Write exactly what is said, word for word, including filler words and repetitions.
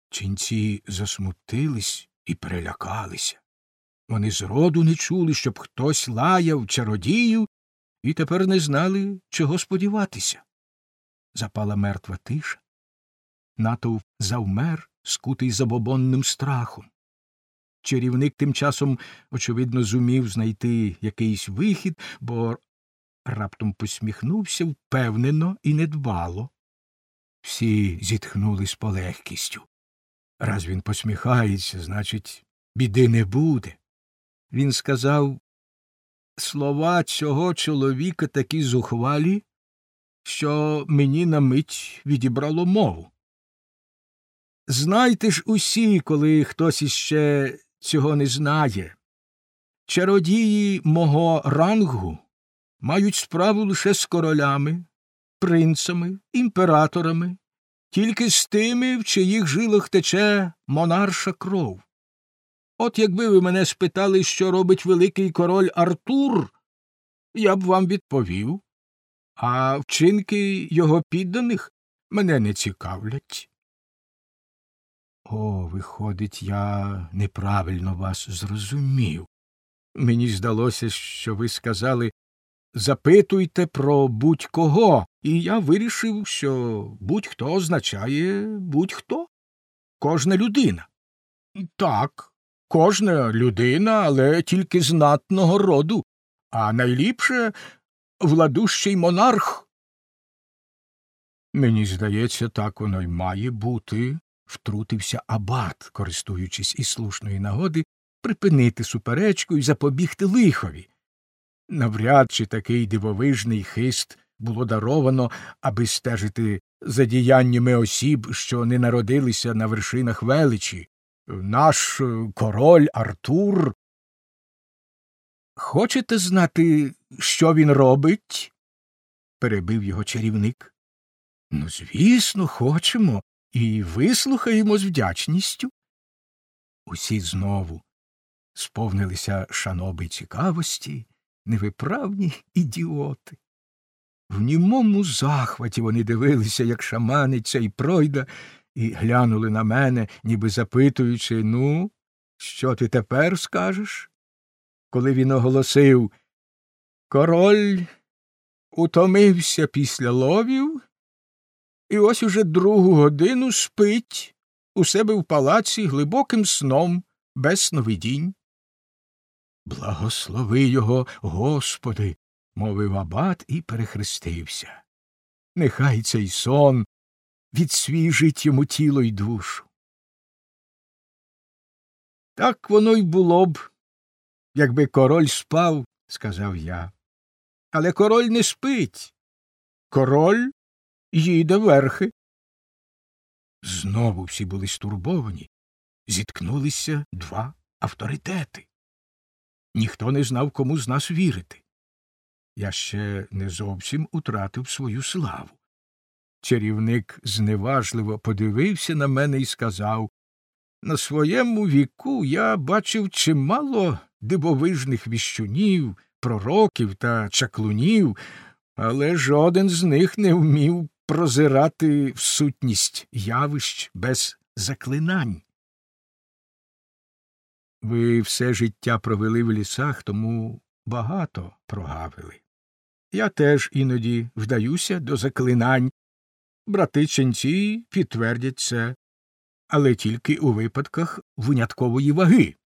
Ченці засмутились і перелякалися. Вони зроду не чули, щоб хтось лаяв чародію, і тепер не знали, чого сподіватися. Запала мертва тиша. Натовп завмер, скутий забобонним страхом. Чарівник тим часом, очевидно, зумів знайти якийсь вихід, бо раптом посміхнувся впевнено і недбало. Всі зітхнули з полегкістю. Раз він посміхається, значить, біди не буде. Він сказав, слова цього чоловіка такі зухвалі, що мені на мить відібрало мову. Знайте ж усі, коли хтось іще цього не знає, чародії мого рангу мають справу лише з королями, принцами, імператорами, тільки з тими, в чиїх жилах тече монарша кров. От якби ви мене спитали, що робить великий король Артур, я б вам відповів, а вчинки його підданих мене не цікавлять. О, виходить, я неправильно вас зрозумів. Мені здалося, що ви сказали, запитуйте про будь-кого, і я вирішив, що будь-хто означає будь-хто. Кожна людина. Так, кожна людина, але тільки знатного роду, а найліпше владущий монарх. Мені здається, так воно й має бути, втрутився абат, користуючись із слушної нагоди, припинити суперечку і запобігти лихові. Навряд чи такий дивовижний хист було даровано, аби стежити за діяннями осіб, що не народилися на вершинах величі. Наш король Артур. Хочете знати, що він робить? Перебив його чарівник. Ну, звісно, хочемо, і вислухаємо з вдячністю. Усі знову сповнилися шаноби й цікавості, невиправні ідіоти. В німому захваті вони дивилися, як шаманиться і пройда, і глянули на мене, ніби запитуючи, ну, що ти тепер скажеш? Коли він оголосив, король утомився після ловів, і ось уже другу годину спить у себе в палаці глибоким сном, без сновидінь. Благослови його, Господи, мовив абат і перехрестився. Нехай цей сон відсвіжить йому тіло й душу. Так воно й було б, якби король спав, сказав я. Але король не спить. Король їде верхи. Знову всі були стурбовані. Зіткнулися два авторитети. Ніхто не знав, кому з нас вірити. Я ще не зовсім утратив свою славу. Чарівник зневажливо подивився на мене і сказав, на своєму віку я бачив чимало дивовижних віщунів, пророків та чаклунів, але жоден з них не вмів прозирати в сутність явищ без заклинань. Ви все життя провели в лісах, тому багато прогавили. Я теж іноді вдаюся до заклинань. Брати ченці підтвердять це, але тільки у випадках виняткової ваги.